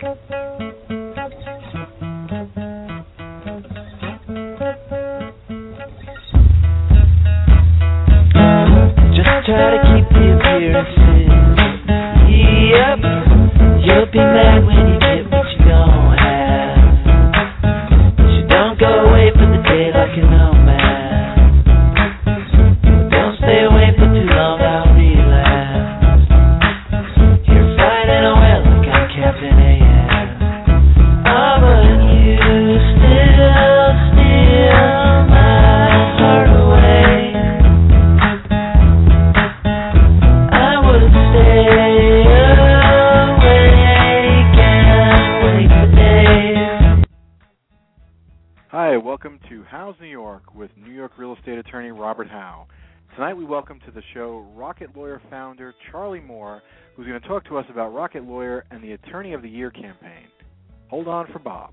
Just try to keep the appearances. Yep, you'll be mad when you get what you don't have. So don't go away for the day like an old man. Don't stay away for too long, I'll relapse. You're fighting a well like I'm Captain AM. Oh, but you still steal my heart away. I would stay awake and wait for days. Hi, welcome to Howe's New York with New York real estate attorney Robert Howe. Tonight we welcome to the show Rocket Lawyer founder Charlie Moore, who's going to talk to us about Rocket Lawyer and the Attorney of the Year campaign. Hold on for Bob.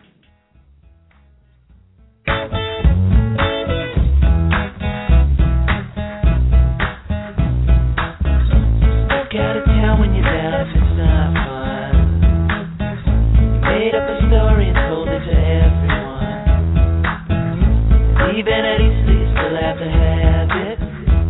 Walk out of town when you're down if it's not fun. You made up a story and told it to everyone. Even at Easter you still have to have it.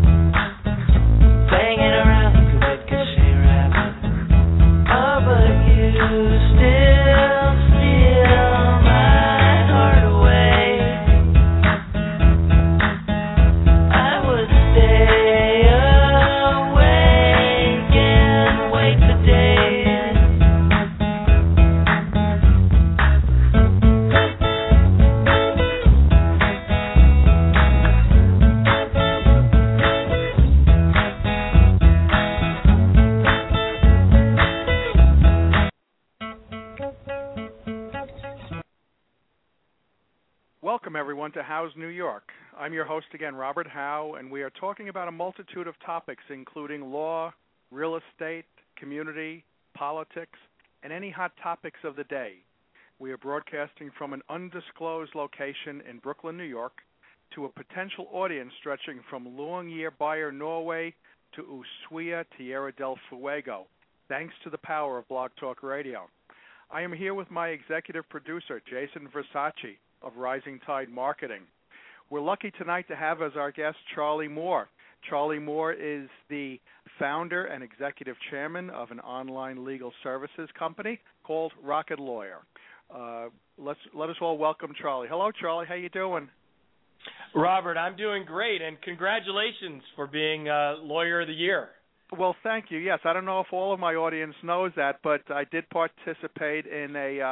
Banging around like a ricochet rabbit. Oh, but you still steal my heart away. I would stay awake and wait for days. Welcome, everyone, to Howe's New York. I'm your host again, Robert Howe, and we are talking about a multitude of topics, including law, real estate, community, politics, and any hot topics of the day. We are broadcasting from an undisclosed location in Brooklyn, New York, to a potential audience stretching from Longyearbyen, Norway, to Ushuaia, Tierra del Fuego, thanks to the power of Blog Talk Radio. I am here with my executive producer, Jason Versace, of Rising Tide Marketing. We're lucky tonight to have as our guest Charlie Moore. Charlie Moore is the founder and executive chairman of an online legal services company called Rocket Lawyer. Let us all welcome Charlie. Hello, Charlie. How you doing? Robert, I'm doing great, and congratulations for being Lawyer of the Year. Well, thank you. Yes, I don't know if all of my audience knows that, but I did participate in a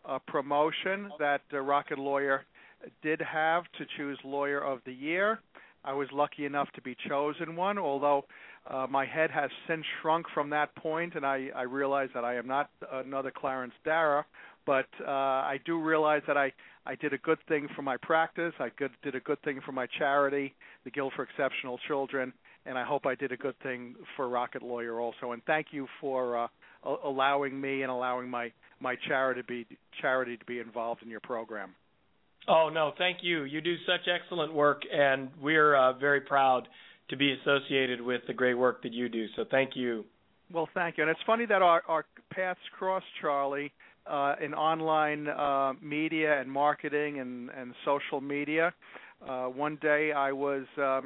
promotion that Rocket Lawyer did have to choose Lawyer of the Year. I was lucky enough to be chosen one, although my head has since shrunk from that point, and I realize that I am not another Clarence Darrow, but I do realize that I did a good thing for my practice. I did a good thing for my charity, the Guild for Exceptional Children, and I hope I did a good thing for Rocket Lawyer also. And thank you for allowing me and allowing my charity to be involved in your program. Oh, no, thank you. You do such excellent work, and we're very proud to be associated with the great work that you do, so thank you. Well, thank you. And it's funny that our paths cross, Charlie, in online media and marketing and social media. One day I was,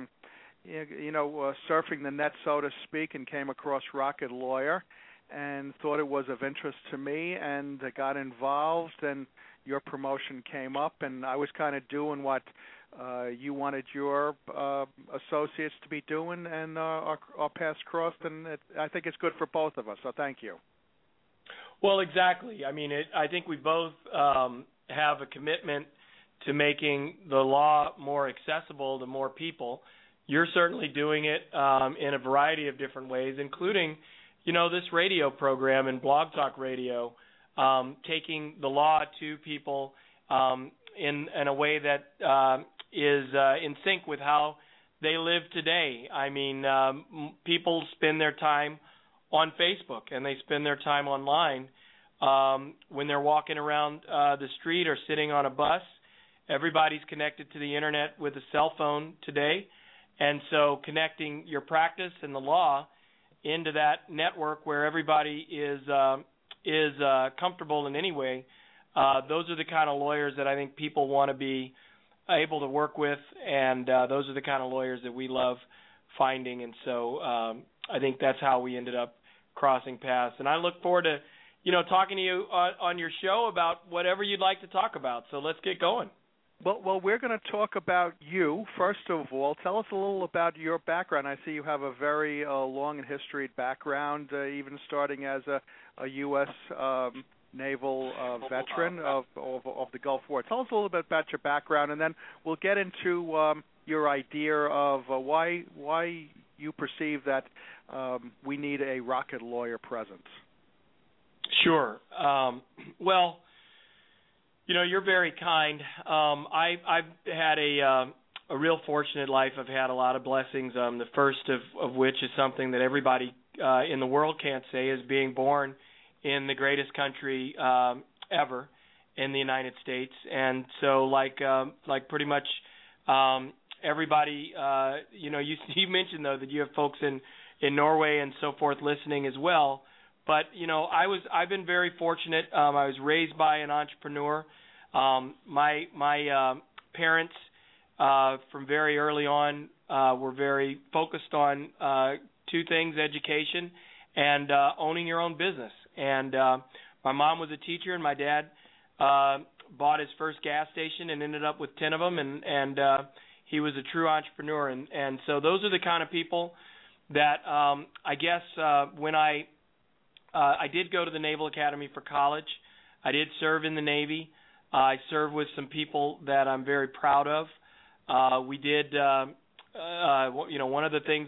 surfing the net, so to speak, and came across Rocket Lawyer and thought it was of interest to me and got involved, and your promotion came up, and I was kind of doing what you wanted your associates to be doing, and our paths crossed, and I think it's good for both of us, so thank you. Well, exactly. I mean, I think we both have a commitment to making the law more accessible to more people. You're certainly doing it in a variety of different ways, including, this radio program and Blog Talk Radio, taking the law to people in a way that is in sync with how they live today. I mean, people spend their time on Facebook and they spend their time online when they're walking around the street or sitting on a bus. Everybody's connected to the internet with a cell phone today, and so connecting your practice and the law into that network where everybody is is comfortable in any way, those are the kind of lawyers that I think people want to be able to work with, and those are the kind of lawyers that we love finding. And so I think that's how we ended up crossing paths. And I look forward to, talking to you on your show about whatever you'd like to talk about. So let's get going. Well, we're going to talk about you, first of all. Tell us a little about your background. I see you have a very long and historied background, even starting as a U.S. naval veteran of the Gulf War. Tell us a little bit about your background, and then we'll get into your idea of why you perceive that we need a rocket lawyer presence. Sure. Well, you're very kind. I've had a real fortunate life. I've had a lot of blessings. The first of which is something that everybody in the world can't say, is being born in the greatest country ever in the United States. And so, like pretty much everybody, you mentioned though that you have folks in Norway and so forth listening as well. But I've been very fortunate. I was raised by an entrepreneur. My parents from very early on were very focused on two things: education and owning your own business. And my mom was a teacher, and my dad bought his first gas station and ended up with 10 of them. And he was a true entrepreneur. And so those are the kind of people that I guess when I did go to the Naval Academy for college. I did serve in the Navy. I served with some people that I'm very proud of. We did, one of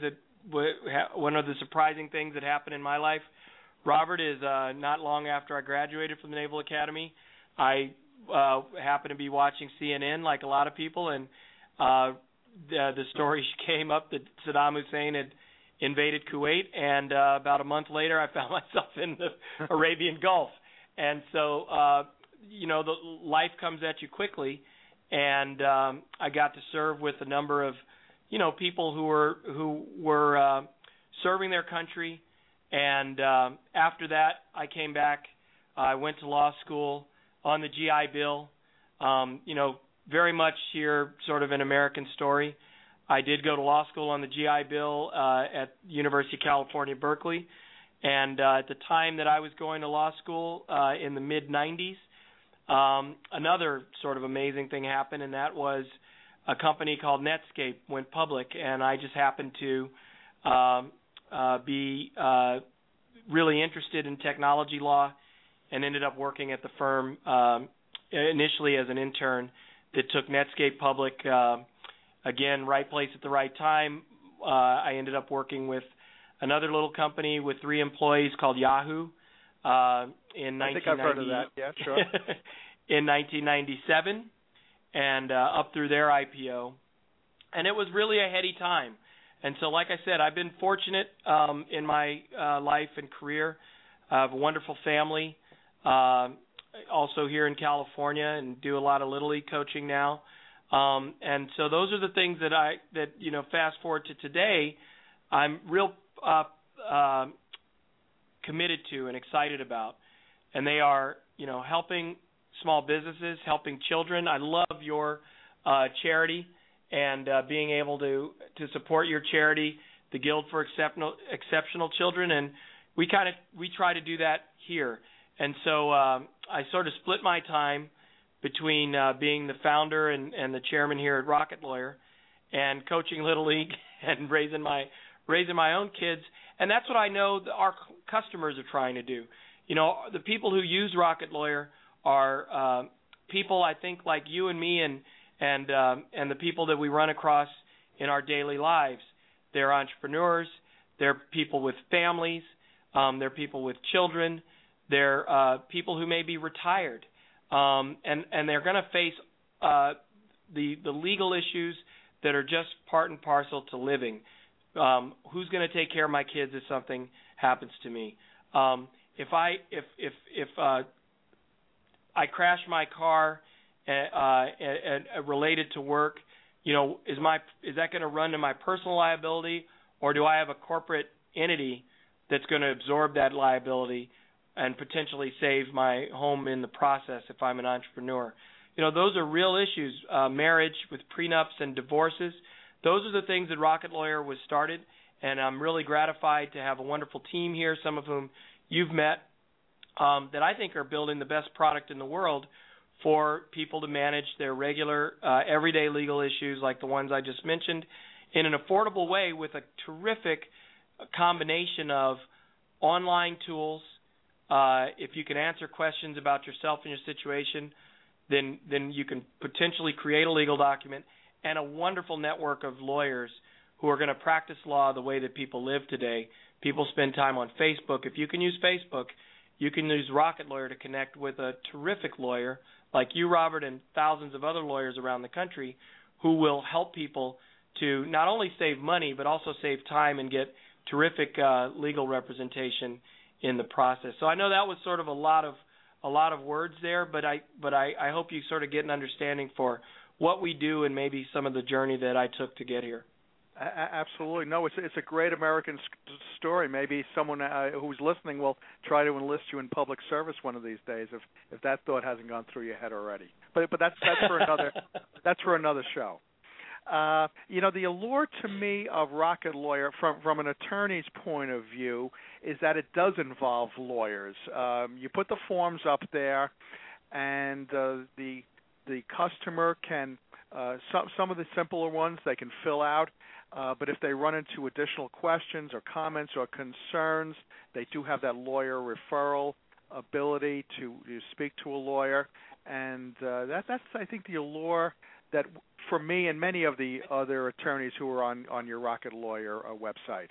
the surprising things that happened in my life, Robert, is not long after I graduated from the Naval Academy, I happened to be watching CNN like a lot of people, and the story came up that Saddam Hussein had invaded Kuwait, and about a month later I found myself in the Arabian Gulf. And so, the life comes at you quickly, and I got to serve with a number of, people who were serving their country. And after that, I came back. I went to law school on the GI Bill. Very much here, sort of an American story. I did go to law school on the GI Bill at University of California, Berkeley. And at the time that I was going to law school in the mid-'90s, another sort of amazing thing happened, and that was a company called Netscape went public, and I just happened to be really interested in technology law and ended up working at the firm initially as an intern that took Netscape public. Again, right place at the right time. I ended up working with another little company with 3 employees called Yahoo in 1990. I think I've heard of that. Yeah, sure. In 1997, and up through their IPO. And it was really a heady time. And so, like I said, I've been fortunate in my life and career. I have a wonderful family, also here in California, and do a lot of Little League coaching now. And so those are the things that fast forward to today, I'm real committed to and excited about. And they are, helping small businesses, helping children. I love your charity and being able to support your charity, the Guild for Exceptional Children, and we try to do that here. And so I sort of split my time between being the founder and the chairman here at Rocket Lawyer, and coaching Little League and raising my own kids. And that's what I know that our customers are trying to do. The people who use Rocket Lawyer are people, I think, like you and me, and the people that we run across in our daily lives. They're entrepreneurs. They're people with families. They're people with children. They're people who may be retired. And they're going to face the legal issues that are just part and parcel to living. Who's going to take care of my kids if something happens to me? If I crash my car and related to work, is that going to run to my personal liability, or do I have a corporate entity that's going to absorb that liability? and potentially save my home in the process if I'm an entrepreneur. Those are real issues. Marriage with prenups and divorces. Those are the things that Rocket Lawyer was started, and I'm really gratified to have a wonderful team here, some of whom you've met, that I think are building the best product in the world for people to manage their regular, everyday legal issues like the ones I just mentioned in an affordable way with a terrific combination of online tools. If you can answer questions about yourself and your situation, then you can potentially create a legal document, and a wonderful network of lawyers who are going to practice law the way that people live today. People spend time on Facebook. If you can use Facebook, you can use Rocket Lawyer to connect with a terrific lawyer like you, Robert, and thousands of other lawyers around the country who will help people to not only save money but also save time and get terrific legal representation in the process. So I know that was sort of a lot of words there, but I hope you sort of get an understanding for what we do and maybe some of the journey that I took to get here. Absolutely. No, it's a great American story. Maybe someone who's listening will try to enlist you in public service one of these days if that thought hasn't gone through your head already. But that's for another show. The allure to me of Rocket Lawyer from an attorney's point of view is that it does involve lawyers. You put the forms up there, and the customer can some of the simpler ones they can fill out. But if they run into additional questions or comments or concerns, they do have that lawyer referral ability to speak to a lawyer, and that's I think the allure that for me and many of the other attorneys who are on your Rocket Lawyer website.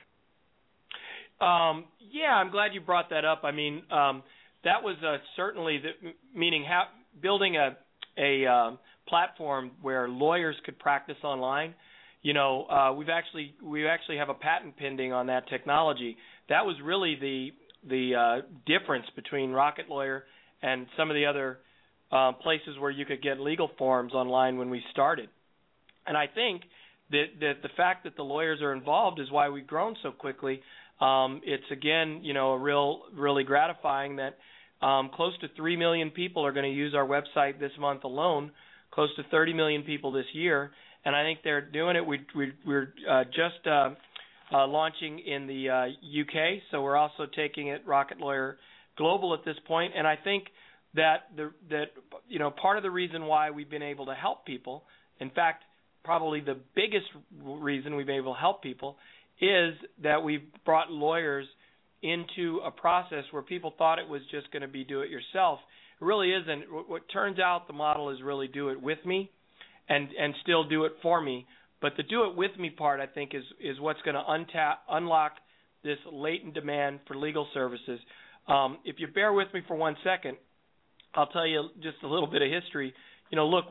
Yeah, I'm glad you brought that up. I mean, that was certainly meaning building a platform where lawyers could practice online. We actually have a patent pending on that technology. That was really the difference between Rocket Lawyer and some of the other places where you could get legal forms online when we started. And I think that the fact that the lawyers are involved is why we've grown so quickly. It's again, really gratifying that close to 3 million people are going to use our website this month alone, close to 30 million people this year. And I think they're doing it. We're just launching in the UK, so we're also taking it Rocket Lawyer global at this point. And I think that part of the reason why we've been able to help people, in fact, probably the biggest reason we've been able to help people, is that we've brought lawyers into a process where people thought it was just going to be do it yourself. It really isn't. What turns out the model is really do it with me. And still do it for me. But the do it with me part, I think, is what's going to unlock this latent demand for legal services. If you bear with me for 1 second, I'll tell you just a little bit of history. Look,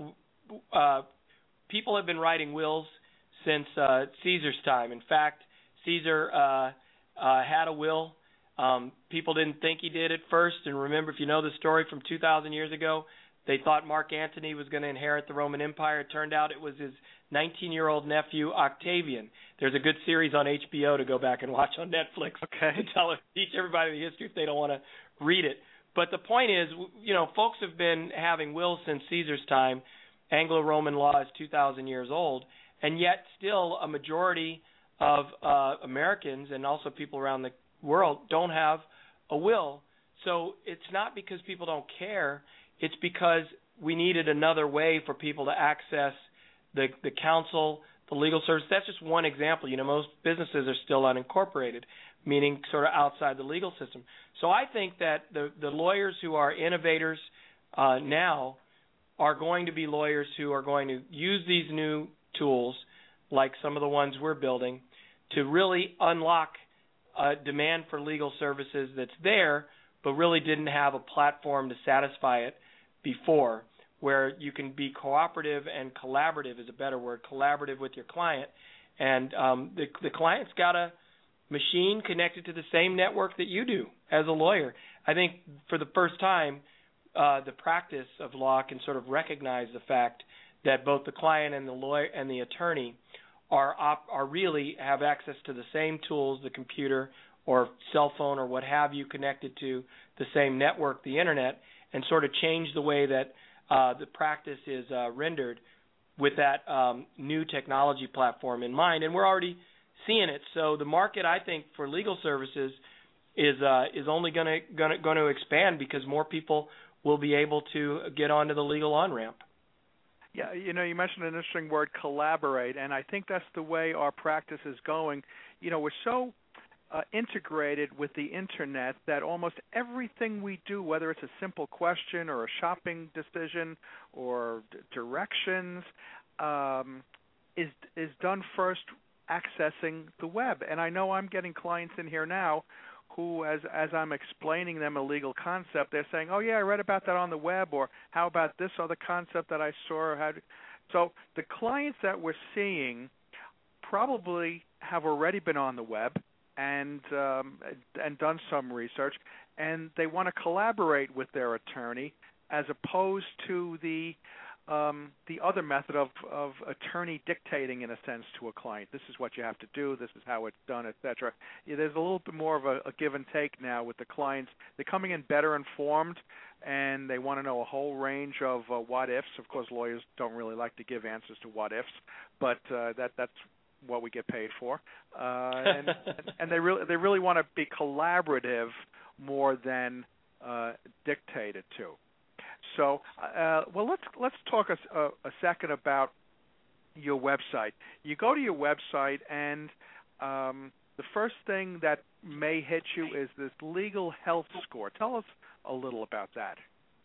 people have been writing wills since Caesar's time. In fact, Caesar had a will. People didn't think he did at first. And remember, if you know the story from 2,000 years ago, they thought Mark Antony was going to inherit the Roman Empire. It turned out it was his 19-year-old nephew, Octavian. There's a good series on HBO to go back and watch on Netflix to teach everybody the history if they don't want to read it. But the point is, folks have been having wills since Caesar's time. Anglo-Roman law is 2,000 years old, and yet still a majority of Americans and also people around the world don't have a will. So it's not because people don't care. It's because we needed another way for people to access the counsel, the legal service. That's just one example. Most businesses are still unincorporated, meaning sort of outside the legal system. So I think that the lawyers who are innovators now are going to be lawyers who are going to use these new tools, like some of the ones we're building, to really unlock a demand for legal services that's there, but really didn't have a platform to satisfy it before, where you can be cooperative and collaborative is a better word, collaborative with your client. And the client's got a machine connected to the same network that you do as a lawyer. I think for the first time, the practice of law can sort of recognize the fact that both the client and the lawyer and the attorney are really have access to the same tools, the computer or cell phone or what have you connected to the same network, the internet, and sort of change the way that the practice is rendered with that new technology platform in mind. And we're already seeing it. So the market, I think, for legal services is only going to expand because more people will be able to get onto the legal on-ramp. Yeah, you mentioned an interesting word, collaborate, and I think that's the way our practice is going. We're so integrated with the internet that almost everything we do, whether it's a simple question or a shopping decision or directions, is done first accessing the web. And I know I'm getting clients in here now who, as I'm explaining them a legal concept, they're saying, oh, yeah, I read about that on the web, or how about this other concept that I saw? So the clients that we're seeing probably have already been on the web and done some research, and they want to collaborate with their attorney as opposed to the other method of attorney dictating, in a sense, to a client. This is what you have to do. This is how it's done, etc. There's a little bit more of a give and take now with the clients. They're coming in better informed, and they want to know a whole range of what ifs. Of course, lawyers don't really like to give answers to what ifs, but that's what we get paid for. And they really want to be collaborative more than dictated to. So, let's talk a second about your website. You go to your website, and the first thing that may hit you is this legal health score. Tell us a little about that.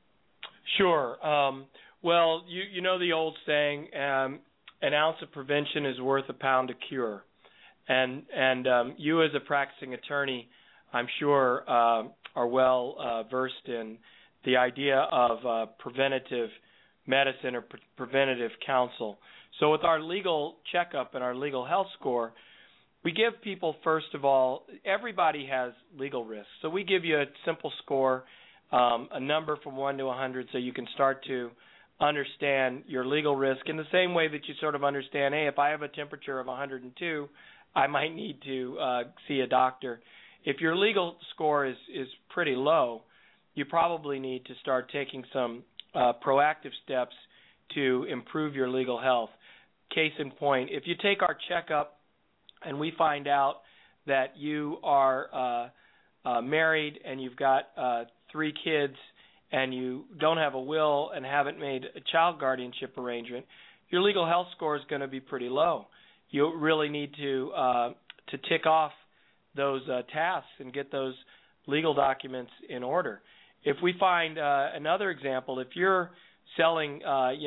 Sure. Well, you know the old saying, an ounce of prevention is worth a pound of cure. And you as a practicing attorney, I'm sure, are well versed in the idea of preventative medicine or preventative counsel. So with our legal checkup and our legal health score, we give people, first of all, everybody has legal risks. So we give you a simple score, a number from 1 to 100, so you can start to understand your legal risk in the same way that you sort of understand, hey, if I have a temperature of 102, I might need to see a doctor. If your legal score is pretty low, you probably need to start taking some proactive steps to improve your legal health. Case in point, if you take our checkup and we find out that you are married and you've got 3 kids and you don't have a will and haven't made a child guardianship arrangement, your legal health score is going to be pretty low. You really need to tick off those tasks and get those legal documents in order. If we find another example, if you're selling,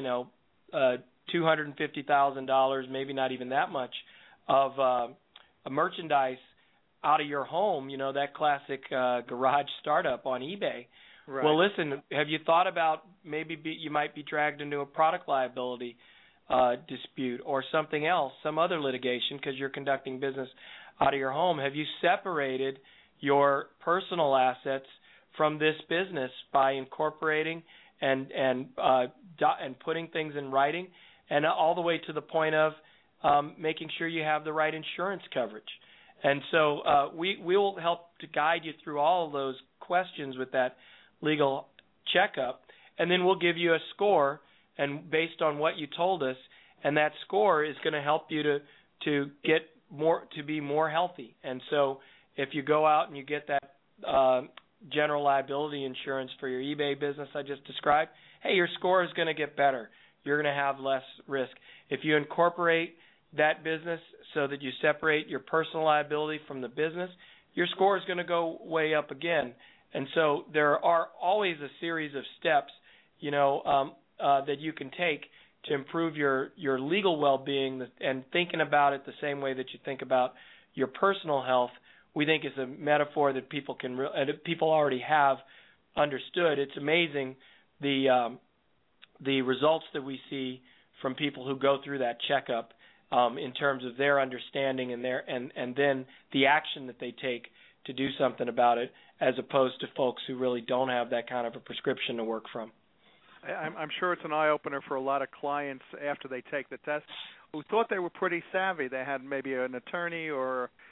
$250,000, maybe not even that much, of a merchandise out of your home, that classic garage startup on eBay. Right. Well, listen, have you thought about maybe you might be dragged into a product liability dispute or something else, some other litigation because you're conducting business out of your home? Have you separated your personal assets from this business by incorporating and putting things in writing, and all the way to the point of making sure you have the right insurance coverage? And so we will help to guide you through all of those questions with that legal checkup, and then we'll give you a score, and based on what you told us, and that score is going to help you to get more, to be more healthy. And so if you go out and you get that general liability insurance for your eBay business I just described, hey, your score is going to get better. You're going to have less risk. If you incorporate that business so that you separate your personal liability from the business, your score is going to go way up again. And so there are always a series of steps, that you can take to improve your legal well-being, and thinking about it the same way that you think about your personal health, we think is a metaphor that people people already have understood. It's amazing the results that we see from people who go through that checkup in terms of their understanding and then the action that they take to do something about it, as opposed to folks who really don't have that kind of a prescription to work from. I'm sure it's an eye-opener for a lot of clients after they take the test who thought they were pretty savvy. They had maybe an attorney or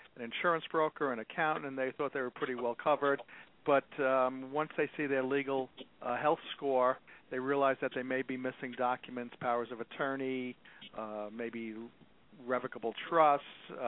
an insurance broker, an accountant, and they thought they were pretty well covered. But once they see their legal health score, they realize that they may be missing documents, powers of attorney, maybe revocable trusts,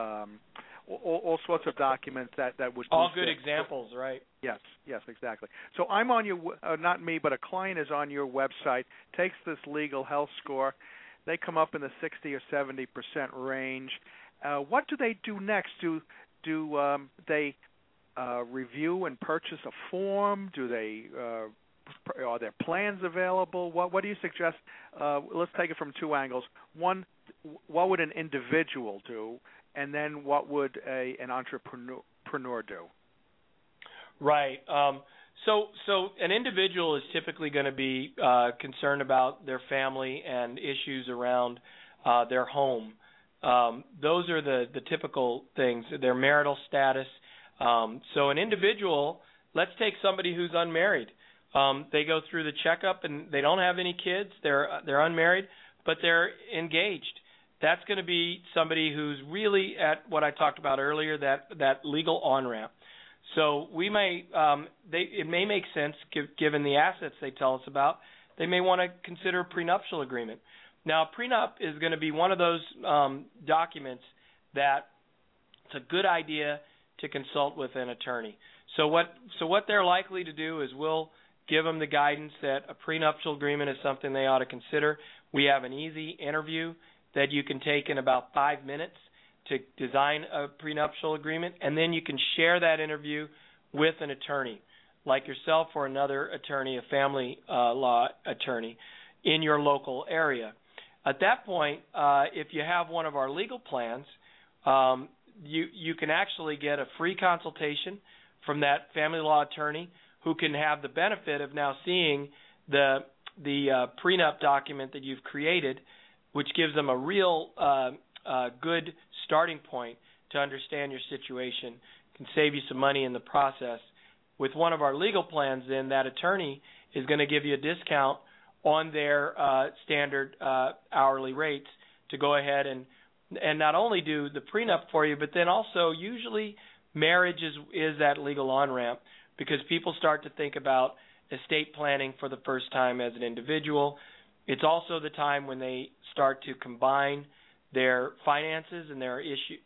all sorts of documents that would all good examples, right? Yes, exactly. So I'm on your, not me, but a client is on your website, takes this legal health score. They come up in the 60 or 70% range. What do they do next? Do they review and purchase a form? Do they are there plans available? What do you suggest? Let's take it from two angles. One, what would an individual do, and then what would an entrepreneur do? Right. So an individual is typically going to be concerned about their family and issues around their home. Those are the typical things, their marital status. So an individual, let's take somebody who's unmarried. They go through the checkup and they don't have any kids. They're unmarried, but they're engaged. That's going to be somebody who's really at what I talked about earlier, that legal on-ramp. So we may it may make sense, given the assets they tell us about, they may want to consider a prenuptial agreement. Now, a prenup is going to be one of those documents that it's a good idea to consult with an attorney. So what they're likely to do is we'll give them the guidance that a prenuptial agreement is something they ought to consider. We have an easy interview that you can take in about 5 minutes to design a prenuptial agreement, and then you can share that interview with an attorney, like yourself or another attorney, a family law attorney, in your local area. At that point, if you have one of our legal plans, you can actually get a free consultation from that family law attorney who can have the benefit of now seeing the prenup document that you've created, which gives them a real good starting point to understand your situation, can save you some money in the process. With one of our legal plans, then, that attorney is going to give you a discount on their standard hourly rates to go ahead and not only do the prenup for you, but then also usually marriage is that legal on-ramp, because people start to think about estate planning for the first time as an individual. It's also the time when they start to combine their finances and their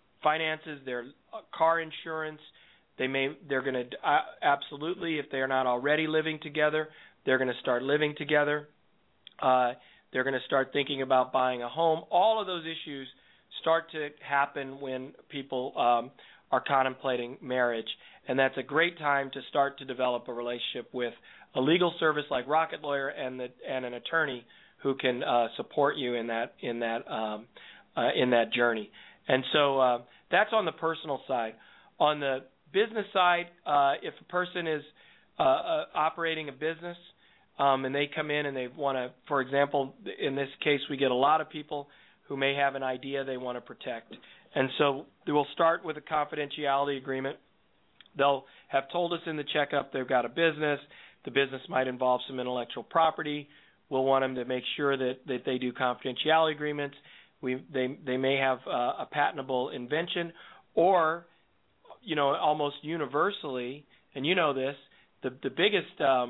car insurance. They're going to absolutely, if they're not already living together, they're going to start living together. They're going to start thinking about buying a home. All of those issues start to happen when people are contemplating marriage, and that's a great time to start to develop a relationship with a legal service like Rocket Lawyer and an attorney who can support you in that journey. And so that's on the personal side. On the business side, if a person is operating a business and they come in and they want to, for example, in this case, we get a lot of people who may have an idea they want to protect. And so we'll start with a confidentiality agreement. They'll have told us in the checkup they've got a business. The business might involve some intellectual property. We'll want them to make sure that they do confidentiality agreements. They may have a patentable invention, or, almost universally, and you know this, the biggest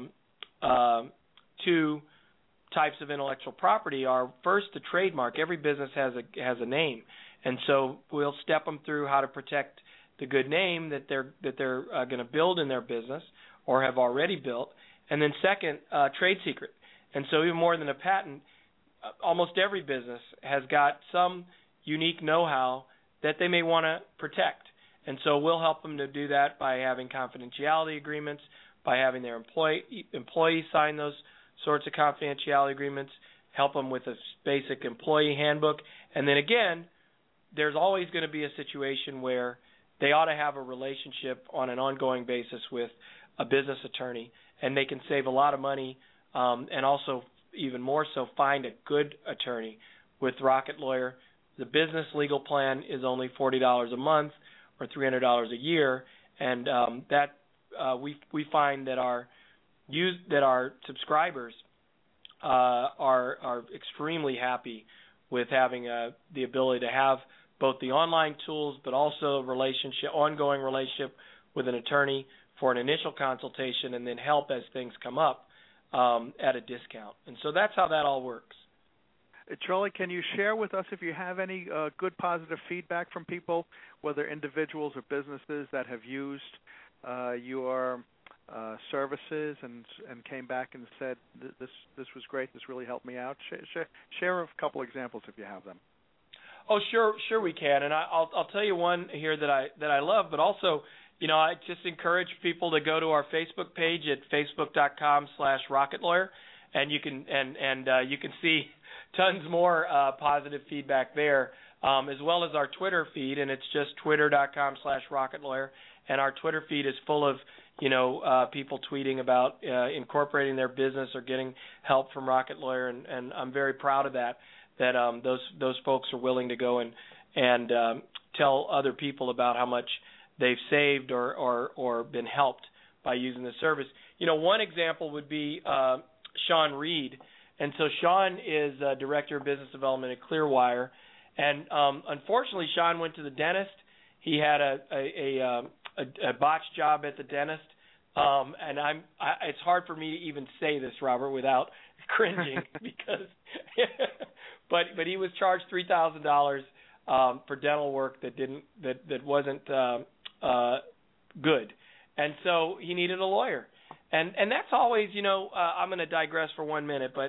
two types of intellectual property are, first, the trademark. Every business has a name, and so we'll step them through how to protect the good name that they're going to build in their business or have already built. And then second, trade secret. And so even more than a patent, almost every business has got some unique know-how that they may want to protect. And so we'll help them to do that by having confidentiality agreements, by having their employees sign those sorts of confidentiality agreements, help them with a basic employee handbook. And then again, there's always going to be a situation where they ought to have a relationship on an ongoing basis with a business attorney, and they can save a lot of money and also, even more so, find a good attorney. With Rocket Lawyer, the business legal plan is only $40 a month or $300 a year, and we find that our subscribers are extremely happy with having the ability to have both the online tools, but also ongoing relationship with an attorney for an initial consultation, and then help as things come up at a discount. And so that's how that all works. Charlie, can you share with us if you have any good positive feedback from people, whether individuals or businesses that have used your services and came back and said this was great, this really helped me out? Share a couple examples if you have them. Oh, sure we can, and I'll tell you one here that I love, but also, I just encourage people to go to our Facebook page at facebook.com/RocketLawyer, and you can see tons more positive feedback there, as well as our Twitter feed, and it's just twitter.com/RocketLawyer, and our Twitter feed is full of people tweeting about incorporating their business or getting help from Rocket Lawyer, and I'm very proud of that those folks are willing to go and tell other people about how much they've saved or been helped by using the service. One example would be Sean Reed. And so Sean is Director of Business Development at Clearwire. And unfortunately, Sean went to the dentist. He had a botched job at the dentist. And it's hard for me to even say this, Robert, without cringing because but he was charged $3,000 for dental work that wasn't good. And so he needed a lawyer. And that's always, I'm going to digress for 1 minute, but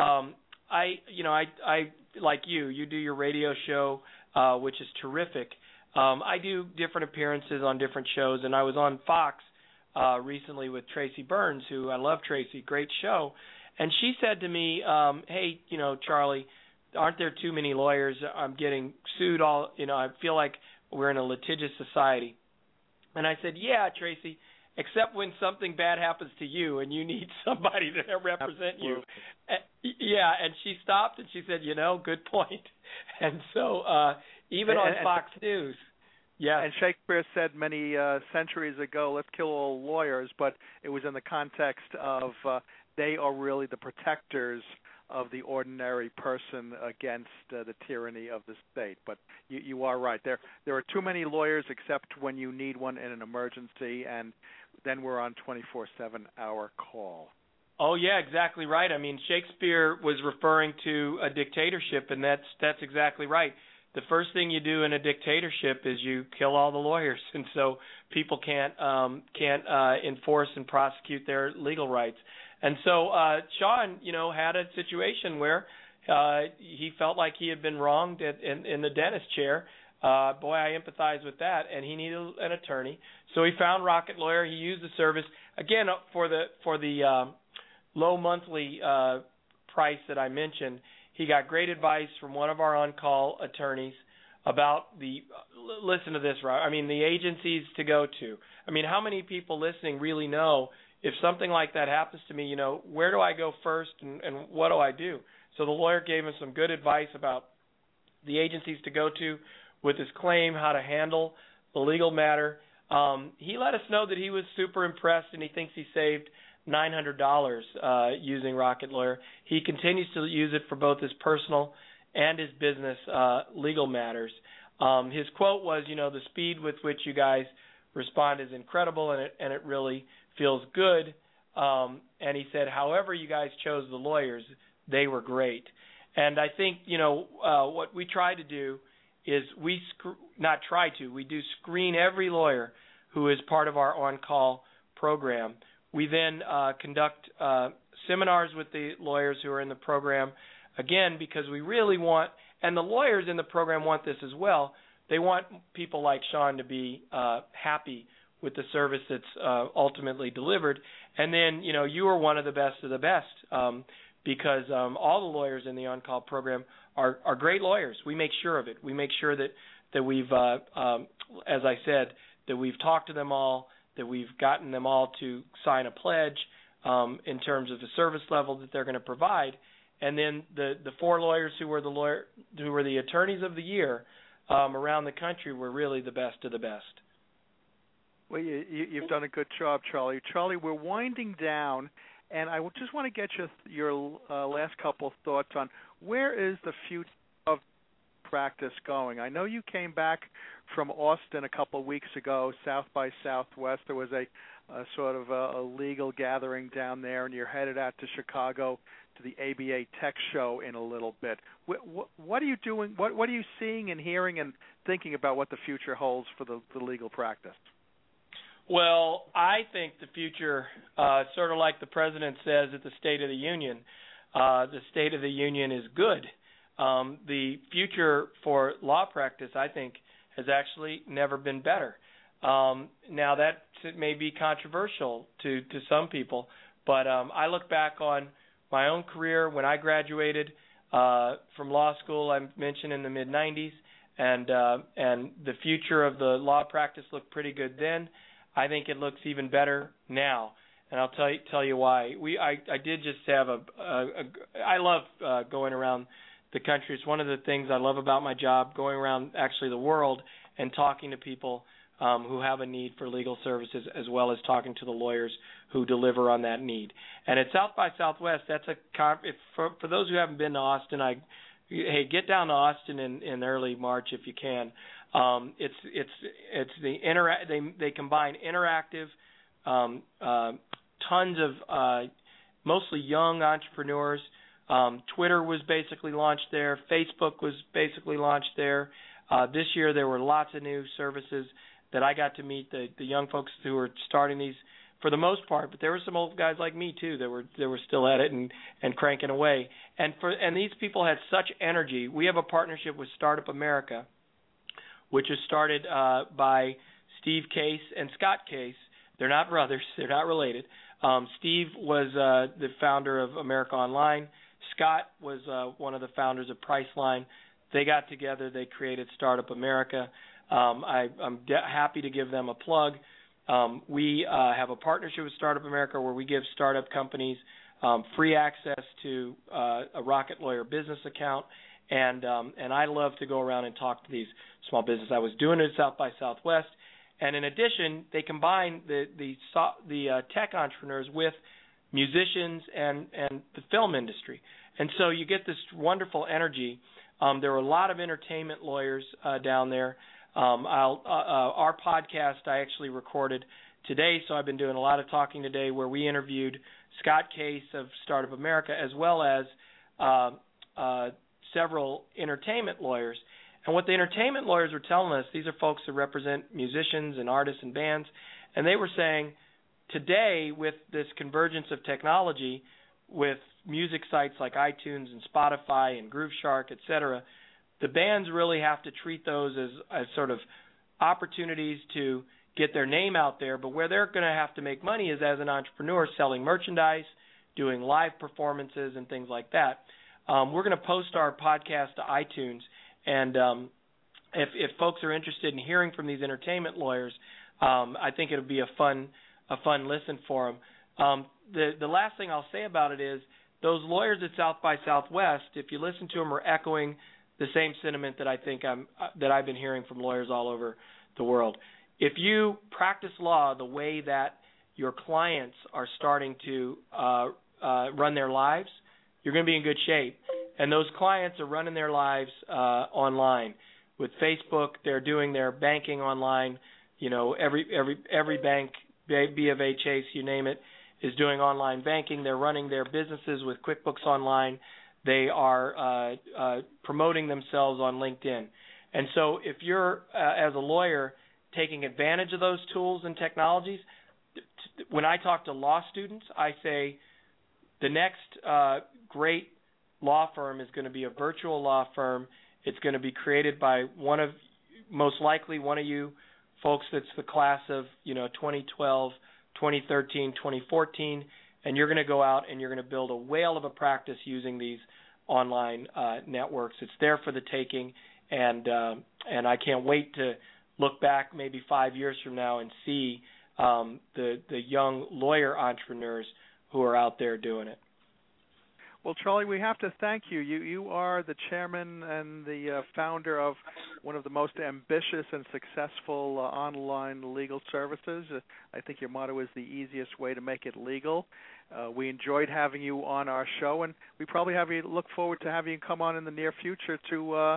I like you do your radio show, which is terrific. I do different appearances on different shows, and I was on Fox recently with Tracy Burns, who I love. Tracy, great show. And she said to me, hey, Charlie, aren't there too many lawyers? I'm getting sued I feel like we're in a litigious society. And I said, yeah, Tracy, except when something bad happens to you and you need somebody to represent you. Yeah, and she stopped and she said, good point. And so even on Fox News. Yeah. And Shakespeare said many centuries ago, let's kill all lawyers, but it was in the context of they are really the protectors of the ordinary person against the tyranny of the state. But you are right. There are too many lawyers except when you need one in an emergency, and then we're on 24/7 hour call. Oh, yeah, exactly right. I mean, Shakespeare was referring to a dictatorship, and that's exactly right. The first thing you do in a dictatorship is you kill all the lawyers, and so people can't enforce and prosecute their legal rights. And so Sean, had a situation where he felt like he had been wronged in the dentist chair. Boy, I empathize with that, and he needed an attorney. So he found Rocket Lawyer. He used the service again for the low monthly price that I mentioned. He got great advice from one of our on-call attorneys about listen to this, Rob. I mean, the agencies to go to. I mean, how many people listening really know if something like that happens to me, where do I go first and what do I do? So the lawyer gave him some good advice about the agencies to go to with his claim, how to handle the legal matter. He let us know that he was super impressed and he thinks he saved $900 using Rocket Lawyer. He continues to use it for both his personal and his business legal matters. His quote was, the speed with which you guys respond is incredible, and it really feels good. And he said, however you guys chose the lawyers, they were great. And I think, what we try to do is we do screen every lawyer who is part of our on-call program. We then conduct seminars with the lawyers who are in the program, again, because we really want, and the lawyers in the program want this as well, they want people like Sean to be happy with the service that's ultimately delivered. And then, you are one of the best because all the lawyers in the on-call program are great lawyers. We make sure of it. We make sure that we've, as I said, that we've talked to them all, that we've gotten them all to sign a pledge in terms of the service level that they're going to provide. And then the 4 lawyers who were the attorneys of the year around the country were really the best of the best. Well, you've done a good job, Charlie. Charlie, we're winding down, and I just want to get your last couple of thoughts on where is the future of practice going? I know you came back from Austin a couple of weeks ago, South by Southwest. There was a sort of a legal gathering down there, and you're headed out to Chicago to the ABA Tech Show in a little bit. What are you doing? What are you seeing and hearing and thinking about what the future holds for the legal practice? Well, I think the future, sort of like the president says at the State of the Union, the State of the Union is good. The future for law practice, I think, has actually never been better. Now, that may be controversial to some people, but I look back on my own career when I graduated from law school, I mentioned in the mid-'90s, and the future of the law practice looked pretty good then. I think it looks even better now, and I'll tell you why. I did just have I love going around the country. It's one of the things I love about my job, going around actually the world and talking to people who have a need for legal services, as well as talking to the lawyers who deliver on that need. And at South by Southwest, that's for those who haven't been to Austin, hey, get down to Austin in early March if you can. It's they combine interactive, tons of mostly young entrepreneurs. Twitter was basically launched there. Facebook was basically launched there. This year there were lots of new services that I got to meet, the young folks who were starting these for the most part, but there were some old guys like me too that were still at it and cranking away. And these people had such energy. We have a partnership with Startup America, which was started by Steve Case and Scott Case. They're not brothers. They're not related. Steve was the founder of America Online. Scott was one of the founders of Priceline. They got together. They created Startup America. I'm happy to give them a plug. We have a partnership with Startup America where we give startup companies free access to a Rocket Lawyer business account, and I love to go around and talk to these small businesses. I was doing it at South by Southwest, and in addition, they combine the tech entrepreneurs with musicians and the film industry, and so you get this wonderful energy. There were a lot of entertainment lawyers down there. Our podcast I actually recorded today, so I've been doing a lot of talking today where we interviewed Scott Case of Startup America as well as several entertainment lawyers. And what the entertainment lawyers were telling us, these are folks that represent musicians and artists and bands, and they were saying today with this convergence of technology with music sites like iTunes and Spotify and Grooveshark, et cetera, the bands really have to treat those as sort of opportunities to get their name out there, but where they're going to have to make money is as an entrepreneur selling merchandise, doing live performances and things like that. We're going to post our podcast to iTunes, and if folks are interested in hearing from these entertainment lawyers, I think it'll be a fun listen for them. The last thing I'll say about it is those lawyers at South by Southwest, if you listen to them, are echoing the same sentiment that I think that I've been hearing from lawyers all over the world. If you practice law the way that your clients are starting to run their lives, you're going to be in good shape. And those clients are running their lives online. With Facebook, they're doing their banking online. You know, every bank, B of A, Chase, you name it, is doing online banking. They're running their businesses with QuickBooks Online. They are promoting themselves on LinkedIn. And so if you're, as a lawyer, taking advantage of those tools and technologies, when I talk to law students, I say the next great law firm is going to be a virtual law firm. It's going to be created by most likely one of you folks that's the class of 2012, 2013, 2014, and you're going to go out and you're going to build a whale of a practice using these online networks. It's there for the taking, and I can't wait to look back maybe 5 years from now and see the young lawyer entrepreneurs who are out there doing it. Well, Charlie, we have to thank you. You are the chairman and the founder of one of the most ambitious and successful online legal services. I think your motto is the easiest way to make it legal. We enjoyed having you on our show, and we probably look forward to having you come on in the near future to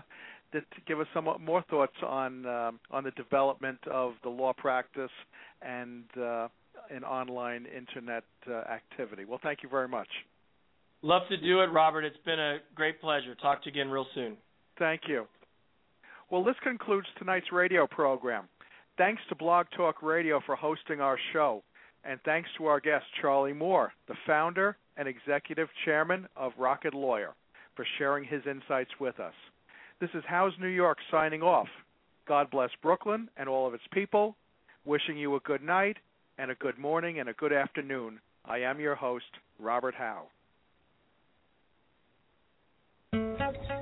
give us some more thoughts on the development of the law practice and in online internet activity. Well, thank you very much. Love to do it, Robert. It's been a great pleasure. Talk to you again real soon. Thank you. Well, this concludes tonight's radio program. Thanks to Blog Talk Radio for hosting our show, and thanks to our guest, Charlie Moore, the founder and executive chairman of Rocket Lawyer, for sharing his insights with us. This is House New York signing off. God bless Brooklyn and all of its people. Wishing you a good night and a good morning and a good afternoon. I am your host, Robert Howe.